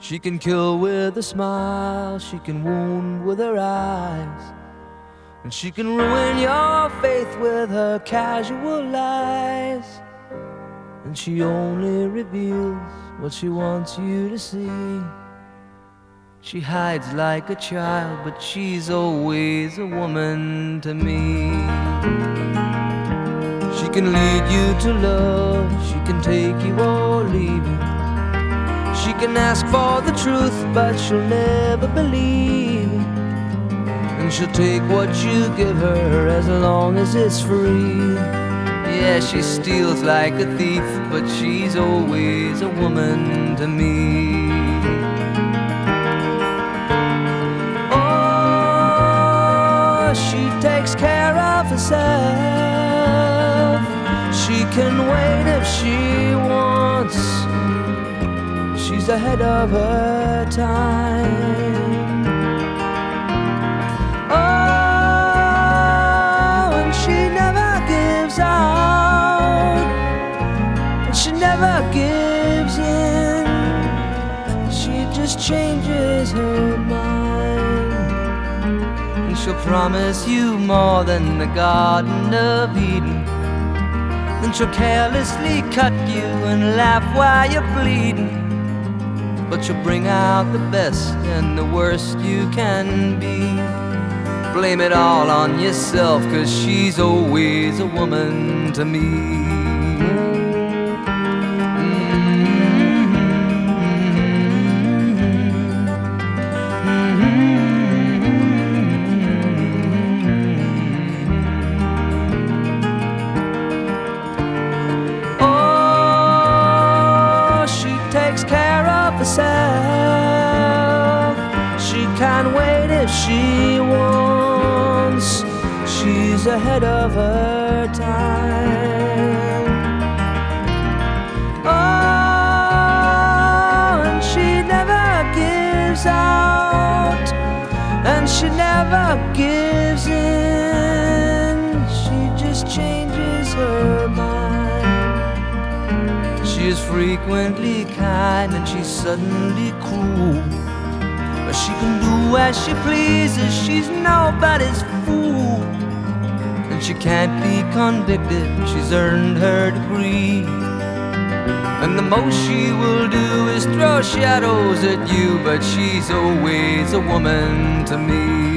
She can kill with a smile, she can wound with her eyes, and she can ruin your faith with her casual lies. And she only reveals what she wants you to see. She hides like a child, but she's always a woman to me. She can lead you to love, she can take you or leave you. She can ask for the truth, but she'll never believe. And she'll take what you give her as long as it's free. Yeah, she steals like a thief, but she's always a woman to me. Oh, she takes care of herself. She can wait if she wants. She's ahead of her time. Oh, and she never gives out, and she never gives in. She just changes her mind, and she'll promise you more than the Garden of Eden. Then she'll carelessly cut you and laugh while you're bleeding. But you'll bring out the best and the worst you can be. Blame it all on yourself, 'cause she's always a woman to me. Herself. She can't wait if she wants. She's ahead of her time. Oh, and she never gives out, and she never gives in. She just changes her mind. She is frequently kind and she's suddenly cruel, but she can do as she pleases, she's nobody's fool. And she can't be convicted, she's earned her degree. And the most she will do is throw shadows at you, but she's always a woman to me.